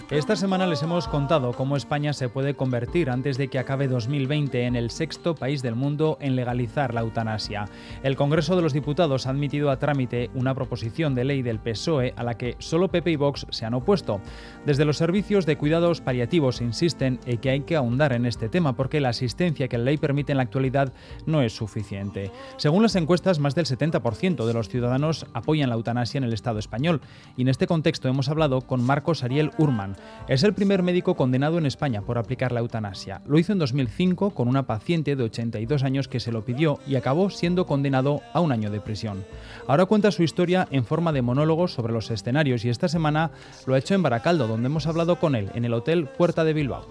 Esta semana les hemos contado cómo España se puede convertir antes de que acabe 2020 en el sexto país del mundo en legalizar la eutanasia. El Congreso de los Diputados ha admitido a trámite una proposición de ley del PSOE a la que solo PP y Vox se han opuesto. Desde los servicios de cuidados paliativos insisten en que hay que ahondar en este tema porque la asistencia que la ley permite en la actualidad no es suficiente. Según las encuestas, más del 70% de los ciudadanos apoyan la eutanasia en el Estado español. Y en este contexto hemos hablado con Marcos Ariel Urman. Es el primer médico condenado en España por aplicar la eutanasia. Lo hizo en 2005 con una paciente de 82 años que se lo pidió y acabó siendo condenado a 1 año de prisión. Ahora cuenta su historia en forma de monólogos sobre los escenarios y esta semana lo ha hecho en Baracaldo, donde hemos hablado con él en el Hotel Puerta de Bilbao.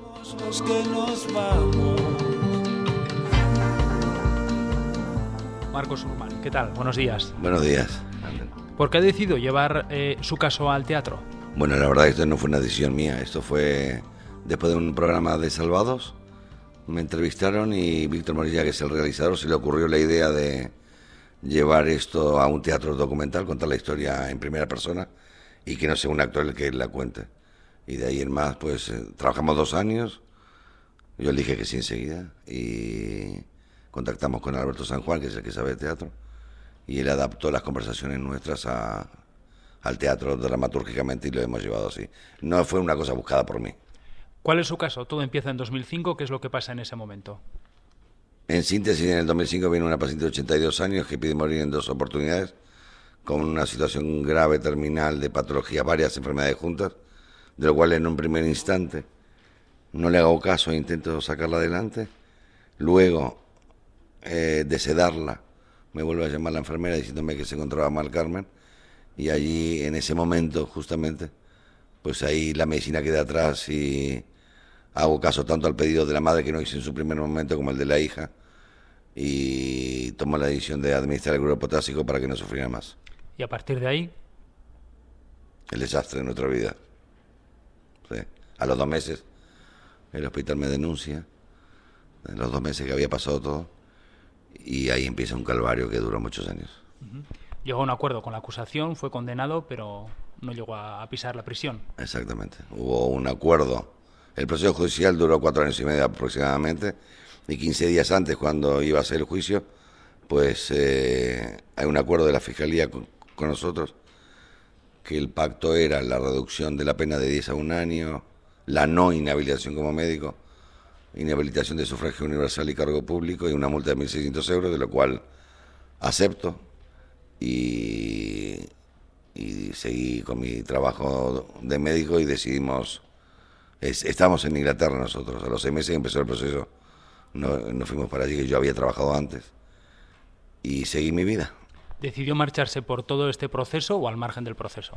Marcos Urman, ¿qué tal? Buenos días. Buenos días. ¿Por qué ha decidido llevar su caso al teatro? Bueno, la verdad esto no fue una decisión mía, esto fue después de un programa de Salvados, me entrevistaron y Víctor Morilla, que es el realizador, se le ocurrió la idea de llevar esto a un teatro documental, contar la historia en primera persona y que no sea un actor el que la cuente. Y de ahí en más, pues trabajamos 2 años, yo le dije que sí enseguida y contactamos con Alberto San Juan, que es el que sabe de teatro, y él adaptó las conversaciones nuestras al teatro dramatúrgicamente y lo hemos llevado así. No fue una cosa buscada por mí. ¿Cuál es su caso? Todo empieza en 2005, ¿qué es lo que pasa en ese momento? En síntesis, en el 2005 viene una paciente de 82 años que pide morir en 2 oportunidades, con una situación grave, terminal, de patología, varias enfermedades juntas, de lo cual en un primer instante no le hago caso e intento sacarla adelante. Luego, de sedarla, me vuelve a llamar la enfermera diciéndome que se encontraba mal Carmen, y allí, en ese momento, justamente, pues ahí la medicina queda atrás y hago caso tanto al pedido de la madre, que no hice en su primer momento, como el de la hija, y tomo la decisión de administrar el grupo potásico para que no sufriera más. ¿Y a partir de ahí? El desastre de nuestra vida. Sí. A los 2 meses, el hospital me denuncia, en los 2 meses que había pasado todo, y ahí empieza un calvario que duró muchos años. Llegó a un acuerdo con la acusación, fue condenado, pero no llegó a pisar la prisión. Exactamente, hubo un acuerdo. El proceso judicial duró 4 años y medio aproximadamente, y 15 días antes, cuando iba a ser el juicio, pues hay un acuerdo de la Fiscalía con nosotros, que el pacto era la reducción de la pena de 10 a 1 año, la no inhabilitación como médico, inhabilitación de sufragio universal y cargo público, y una multa de 1.600 euros, de lo cual acepto. Y seguí con mi trabajo de médico y decidimos, estamos en Inglaterra nosotros, a los 6 meses que empezó el proceso, nos fuimos para allí, que yo había trabajado antes, y seguí mi vida. ¿Decidió marcharse por todo este proceso o al margen del proceso?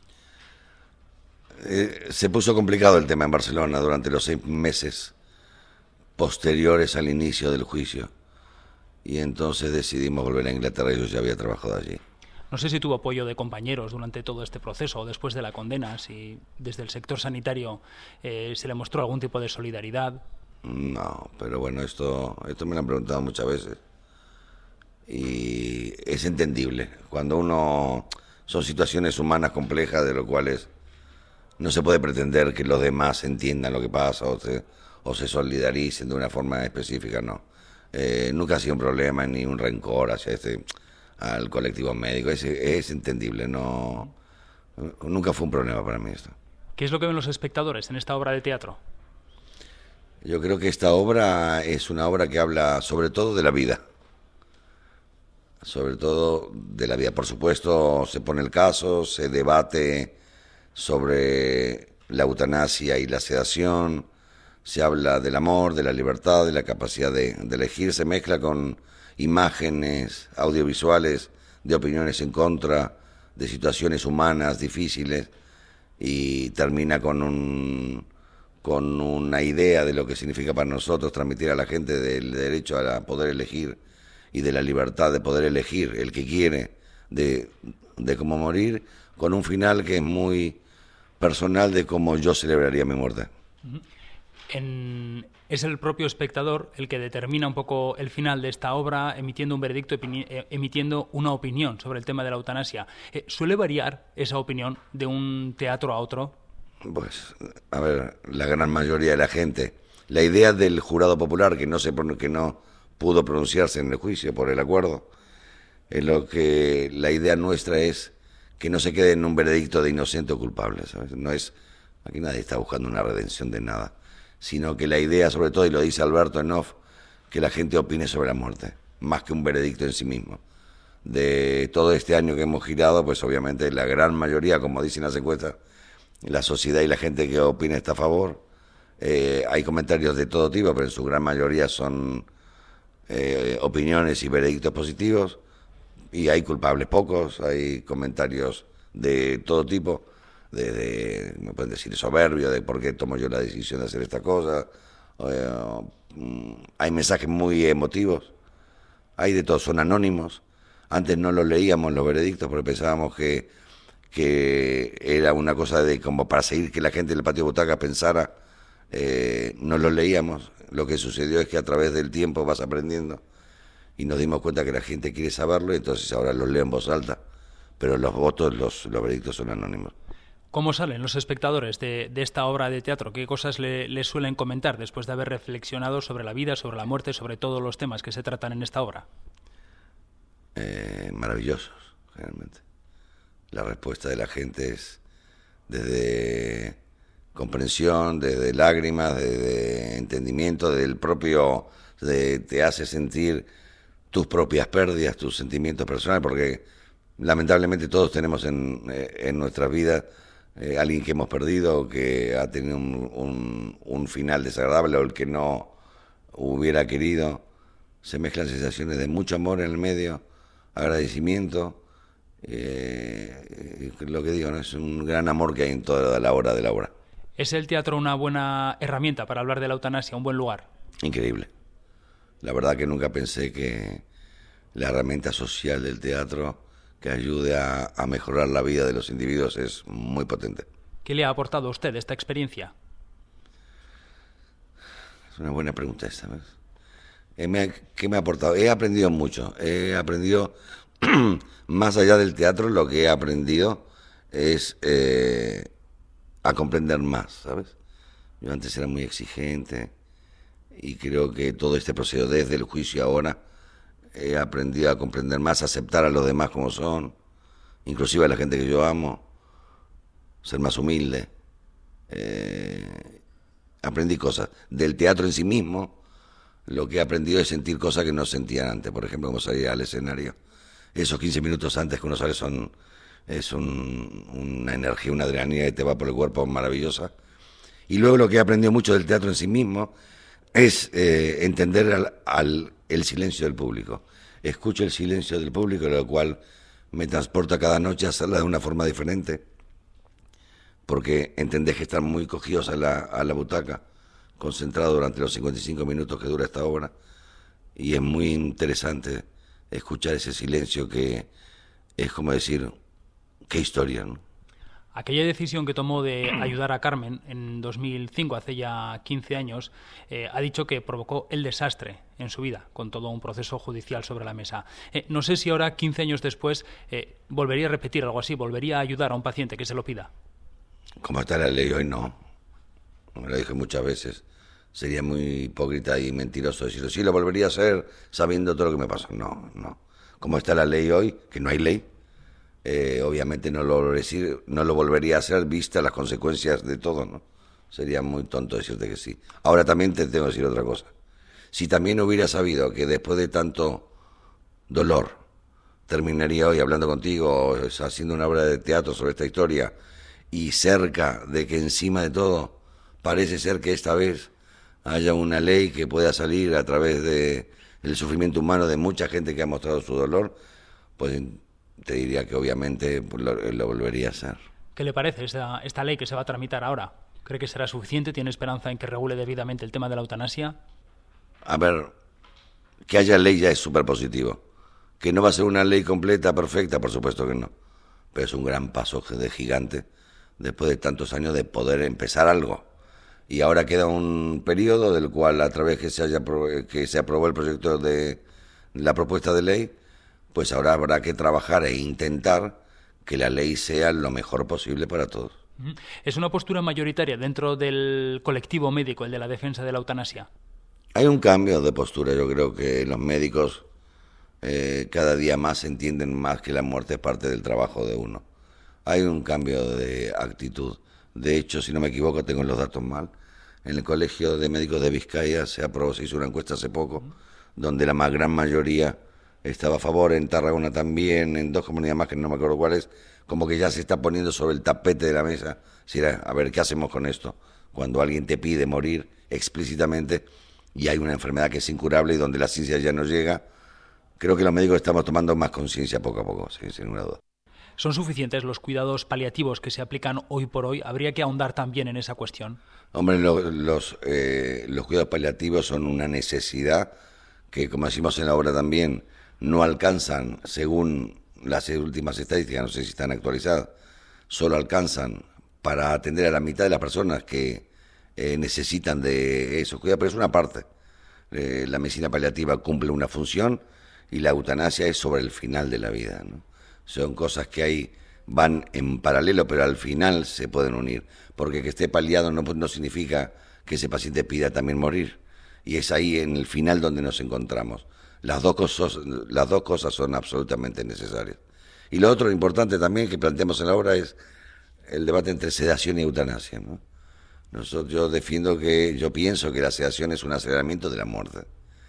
Se puso complicado el tema en Barcelona durante los 6 meses posteriores al inicio del juicio. Y entonces decidimos volver a Inglaterra, y yo ya había trabajado allí. No sé si tuvo apoyo de compañeros durante todo este proceso o después de la condena, si desde el sector sanitario se le mostró algún tipo de solidaridad. No, pero bueno, esto me lo han preguntado muchas veces. Y es entendible. Cuando son situaciones humanas complejas, de lo cuales no se puede pretender que los demás entiendan lo que pasa o se solidaricen de una forma específica, no. Nunca ha sido un problema ni un rencor hacia al colectivo médico, es entendible, no, nunca fue un problema para mí esto. ¿Qué es lo que ven los espectadores en esta obra de teatro? Yo creo que esta obra es una obra que habla sobre todo de la vida, por supuesto se pone el caso, se debate sobre la eutanasia y la sedación, se habla del amor, de la libertad, de la capacidad de elegir, se mezcla con imágenes audiovisuales de opiniones en contra, de situaciones humanas difíciles, y termina con una idea de lo que significa para nosotros transmitir a la gente del derecho a poder elegir y de la libertad de poder elegir el que quiere de cómo morir, con un final que es muy personal de cómo yo celebraría mi muerte. Es el propio espectador el que determina un poco el final de esta obra, emitiendo un veredicto, emitiendo una opinión sobre el tema de la eutanasia. ¿Suele variar esa opinión de un teatro a otro? Pues, a ver, la gran mayoría de la gente. La idea del jurado popular que que no pudo pronunciarse en el juicio por el acuerdo, es lo que la idea nuestra es que no se quede en un veredicto de inocente o culpable, ¿sabes? No es, aquí nadie está buscando una redención de nada, sino que la idea, sobre todo, y lo dice Alberto en off, que la gente opine sobre la muerte, más que un veredicto en sí mismo. De todo este año que hemos girado, pues obviamente la gran mayoría, como dicen las encuestas, la sociedad y la gente que opina está a favor. Hay comentarios de todo tipo, pero en su gran mayoría son opiniones y veredictos positivos, y hay culpables pocos, hay comentarios de todo tipo, me pueden decir soberbio, de por qué tomo yo la decisión de hacer esta cosa, hay mensajes muy emotivos, hay de todo, son anónimos. Antes no los leíamos los veredictos porque pensábamos que era una cosa de como para seguir que la gente del patio de butacas pensara, no los leíamos. Lo que sucedió es que a través del tiempo vas aprendiendo y nos dimos cuenta que la gente quiere saberlo, y entonces ahora los leo en voz alta, pero los votos, los veredictos son anónimos. ¿Cómo salen los espectadores de esta obra de teatro? ¿Qué cosas le suelen comentar después de haber reflexionado sobre la vida, sobre la muerte, sobre todos los temas que se tratan en esta obra? Maravillosos, generalmente. La respuesta de la gente es desde comprensión, desde lágrimas, desde entendimiento, desde el propio, te hace sentir tus propias pérdidas, tus sentimientos personales, porque lamentablemente todos tenemos en nuestras vidas alguien que hemos perdido, que ha tenido un final desagradable, o el que no hubiera querido. Se mezclan sensaciones de mucho amor en el medio, agradecimiento, lo que digo, ¿no? Es un gran amor que hay en toda la obra de la obra. ¿Es el teatro una buena herramienta para hablar de la eutanasia, un buen lugar? Increíble. La verdad que nunca pensé que la herramienta social del teatro que ayude a mejorar la vida de los individuos es muy potente. ¿Qué le ha aportado a usted esta experiencia? Es una buena pregunta esta, ¿ves? ¿Qué me ha aportado? He aprendido mucho. He aprendido, más allá del teatro, lo que he aprendido es a comprender más, ¿sabes? Yo antes era muy exigente y creo que todo este proceso, desde el juicio ahora, he aprendido a comprender más, a aceptar a los demás como son, inclusive a la gente que yo amo, ser más humilde. Aprendí cosas del teatro en sí mismo. Lo que he aprendido es sentir cosas que no sentía antes, por ejemplo, como salir al escenario. Esos 15 minutos antes que uno sale es una energía, una adrenalina que te va por el cuerpo maravillosa. Y luego lo que he aprendido mucho del teatro en sí mismo es entender el silencio del público. Escucho el silencio del público, lo cual me transporta cada noche a hacerla de una forma diferente, porque entendés que están muy cogidos a la butaca, concentrado durante los 55 minutos que dura esta obra, y es muy interesante escuchar ese silencio que es como decir, qué historia, ¿no? Aquella decisión que tomó de ayudar a Carmen en 2005, hace ya 15 años, ha dicho que provocó el desastre en su vida, con todo un proceso judicial sobre la mesa. No sé si ahora, 15 años después, volvería a repetir algo así, volvería a ayudar a un paciente que se lo pida. Como está la ley hoy, no. Me lo dije muchas veces. Sería muy hipócrita y mentiroso decirlo. Sí, lo volvería a hacer sabiendo todo lo que me pasó. No. Como está la ley hoy, que no hay ley, obviamente no lo volvería a hacer vista las consecuencias de todo, ¿no? Sería muy tonto decirte que sí. Ahora también te tengo que decir otra cosa. Si también hubiera sabido que después de tanto dolor terminaría hoy hablando contigo, haciendo una obra de teatro sobre esta historia, y cerca de que encima de todo parece ser que esta vez haya una ley que pueda salir a través del sufrimiento humano de mucha gente que ha mostrado su dolor, pues te diría que obviamente lo volvería a hacer. ¿Qué le parece esta ley que se va a tramitar ahora? ¿Cree que será suficiente? ¿Tiene esperanza en que regule debidamente el tema de la eutanasia? A ver, que haya ley ya es súper positivo. Que no va a ser una ley completa, perfecta, por supuesto que no. Pero es un gran paso de gigante después de tantos años de poder empezar algo. Y ahora queda un periodo del cual, a través que se aprobó el proyecto de la propuesta de ley, pues ahora habrá que trabajar e intentar que la ley sea lo mejor posible para todos. ¿Es una postura mayoritaria dentro del colectivo médico, el de la defensa de la eutanasia? Hay un cambio de postura. Yo creo que los médicos cada día más entienden más que la muerte es parte del trabajo de uno. Hay un cambio de actitud. De hecho, si no me equivoco, tengo los datos mal. En el Colegio de Médicos de Vizcaya se hizo una encuesta hace poco, donde la gran mayoría estaba a favor, en Tarragona también, en 2 comunidades más que no me acuerdo cuáles, como que ya se está poniendo sobre el tapete de la mesa, a ver qué hacemos con esto, cuando alguien te pide morir explícitamente y hay una enfermedad que es incurable y donde la ciencia ya no llega. Creo que los médicos estamos tomando más conciencia poco a poco, sí, sin ninguna duda. ¿Son suficientes los cuidados paliativos que se aplican hoy por hoy? ¿Habría que ahondar también en esa cuestión? Hombre, los cuidados paliativos son una necesidad que, como decimos en la obra también, no alcanzan, según las últimas estadísticas, no sé si están actualizadas, solo alcanzan para atender a la mitad de las personas que necesitan de esos cuidados, pero es una parte. La medicina paliativa cumple una función y la eutanasia es sobre el final de la vida, ¿no? Son cosas que van en paralelo, pero al final se pueden unir, porque que esté paliado no significa que ese paciente pida también morir, y es ahí en el final donde nos encontramos. Las dos cosas son absolutamente necesarias. Y lo otro importante también que planteamos en la obra es el debate entre sedación y eutanasia, ¿no? Yo pienso que la sedación es un aceleramiento de la muerte.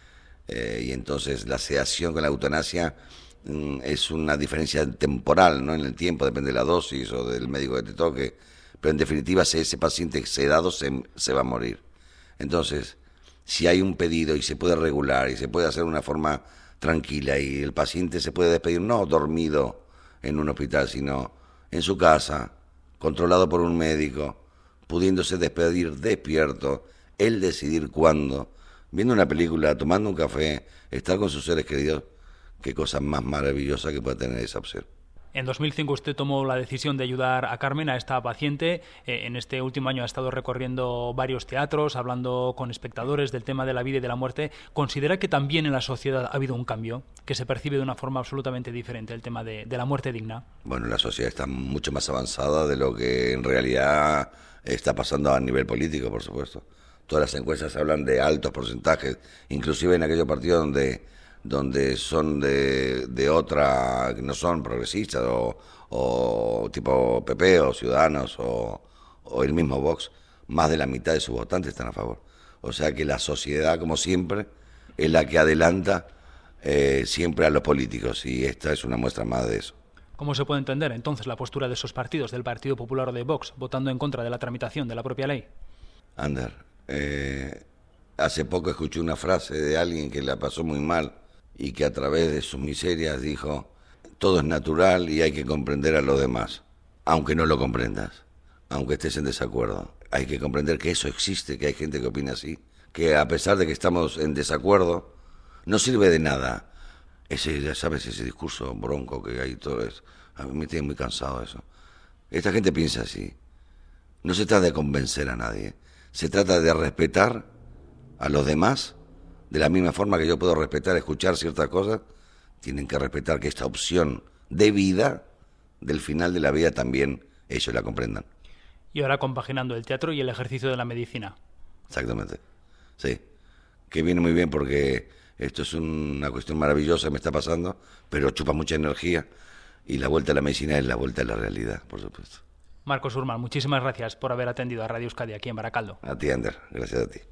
Y entonces la sedación con la eutanasia es una diferencia temporal, ¿no? En el tiempo, depende de la dosis o del médico que te toque, pero en definitiva si ese paciente sedado se va a morir. Entonces, si hay un pedido y se puede regular y se puede hacer de una forma tranquila y el paciente se puede despedir no dormido en un hospital, sino en su casa, controlado por un médico, pudiéndose despedir despierto, él decidir cuándo, viendo una película, tomando un café, estar con sus seres queridos, qué cosa más maravillosa que puede tener esa opción. En 2005 usted tomó la decisión de ayudar a Carmen, a esta paciente. En este último año ha estado recorriendo varios teatros, hablando con espectadores del tema de la vida y de la muerte. ¿Considera que también en la sociedad ha habido un cambio, que se percibe de una forma absolutamente diferente el tema de la muerte digna? Bueno, la sociedad está mucho más avanzada de lo que en realidad está pasando a nivel político, por supuesto. Todas las encuestas hablan de altos porcentajes, inclusive en aquellos partidos donde son de otra, que no son progresistas o tipo PP o Ciudadanos o el mismo Vox, más de la mitad de sus votantes están a favor. O sea que la sociedad, como siempre, es la que adelanta siempre a los políticos y esta es una muestra más de eso. ¿Cómo se puede entender entonces la postura de esos partidos, del Partido Popular o de Vox, votando en contra de la tramitación de la propia ley? Ander, hace poco escuché una frase de alguien que la pasó muy mal y que a través de sus miserias dijo: todo es natural y hay que comprender a los demás, aunque no lo comprendas, aunque estés en desacuerdo. Hay que comprender que eso existe, que hay gente que opina así, que a pesar de que estamos en desacuerdo, no sirve de nada. Ya sabes, ese discurso bronco que hay, todo eso, a mí me tiene muy cansado eso. Esta gente piensa así. No se trata de convencer a nadie, se trata de respetar a los demás. De la misma forma que yo puedo respetar, escuchar ciertas cosas, tienen que respetar que esta opción de vida, del final de la vida, también ellos la comprendan. Y ahora compaginando el teatro y el ejercicio de la medicina. Exactamente, sí. Que viene muy bien porque esto es una cuestión maravillosa que me está pasando, pero chupa mucha energía y la vuelta a la medicina es la vuelta a la realidad, por supuesto. Marcos Urman, muchísimas gracias por haber atendido a Radio Euskadi aquí en Baracaldo. A ti, Ander, gracias a ti.